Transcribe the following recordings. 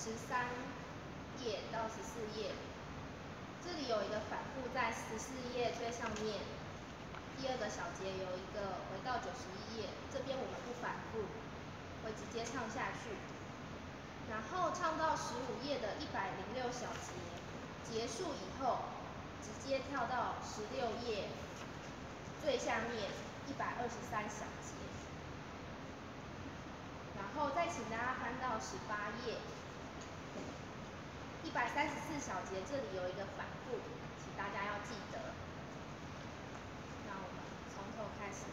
13页到14页，这里有一个反复在14页最上面。第二个小节有一个回到91页，这边我们不反复，会直接唱下去。然后唱到15页的106小节结束以后，直接跳到16页最下面123小节。然后再请大家翻到18页，134小节这里有一个反复，请大家要记得。那我们从头开始。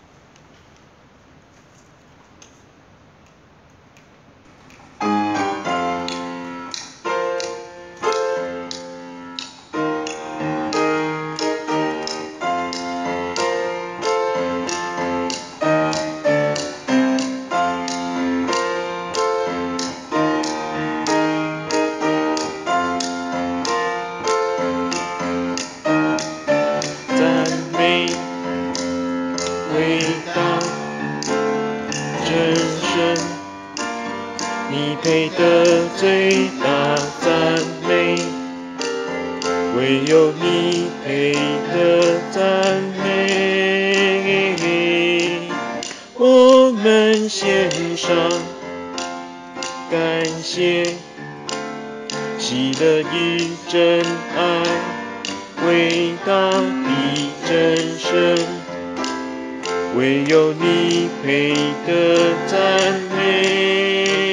伟大真神，你配得最大赞美，唯有你配得赞美。我们献上感谢，喜乐与真爱，伟大的真神。唯有你配得赞美，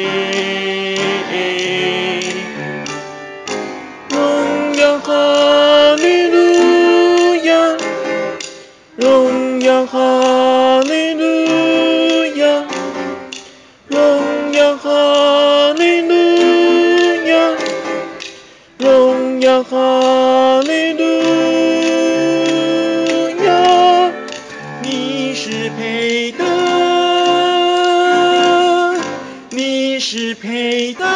荣耀哈利路亚，荣耀哈利路亚，荣耀哈利路亚，荣耀哈利路亚。你是配得，你是配得，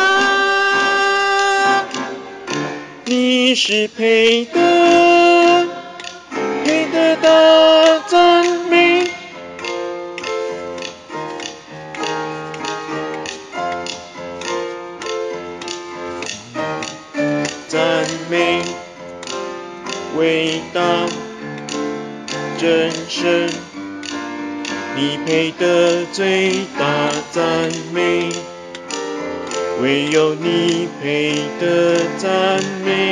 你是配得，配得大赞美。赞美伟大真神，你配得最大赞美，唯有你配得赞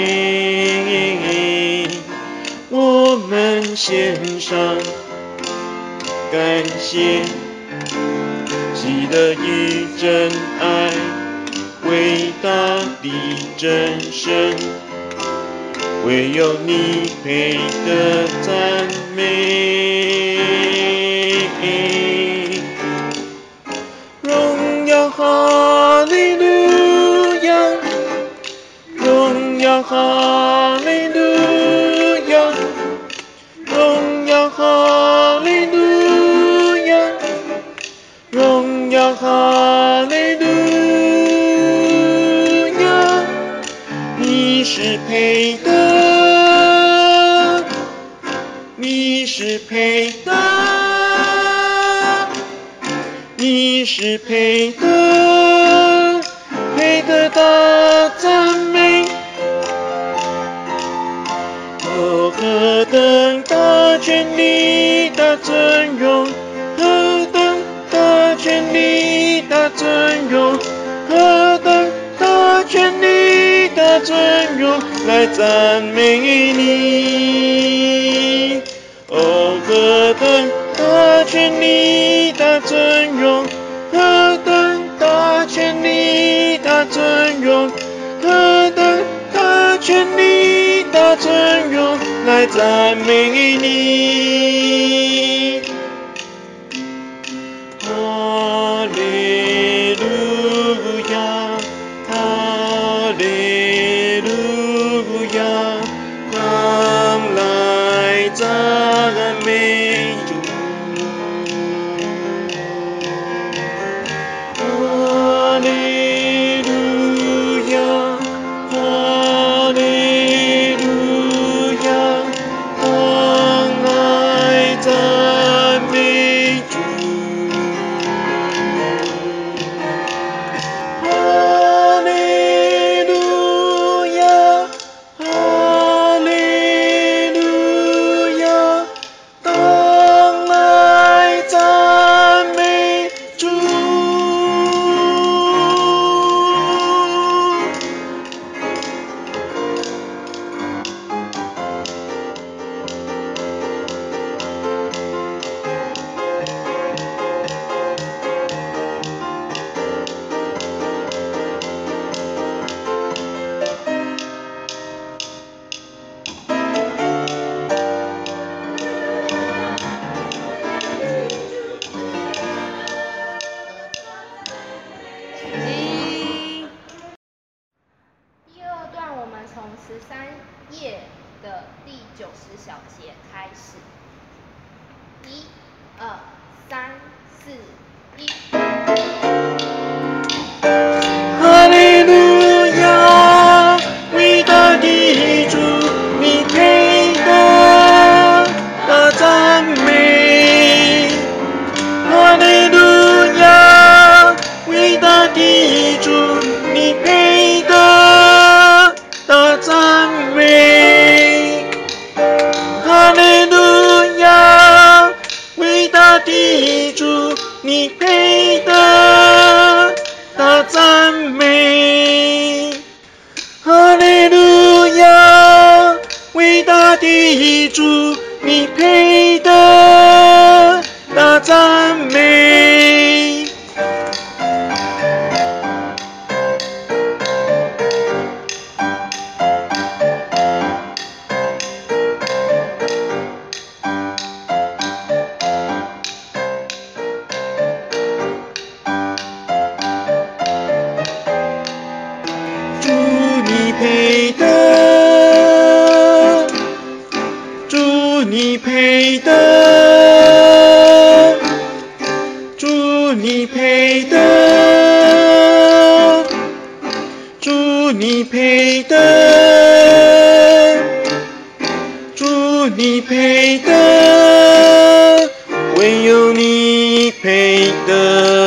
美。我们献上感谢，喜乐与真爱，伟大的真神。唯有你配得赞美，荣耀哈利路亚，荣耀哈利路亚，荣耀哈利路亚，荣耀哈利路亚。你是配得，你是配得，你是配得，配得大赞美。哦，何等大权力大尊荣，何等大权力大尊荣，何等大权力大尊荣来赞美你。哦，何等大权力大尊荣，何等大权力大尊荣，何等大权力大尊荣来赞美你。哈利路亚，哈利路亚，当来赞美主。哈利路亚，哈利路亚，当来赞美主。 节开始。1、2、3、4、1。 哈利路亚，伟大的主，你配得大赞美。哈利路亚，伟大的主，你配得大赞美。哈利路亚，伟大的主，你配得大赞美。哈利路亚，伟大的主，你配得大赞美。主你配得，主你配得，主你配得，主你配得，主你配得，唯有你配得。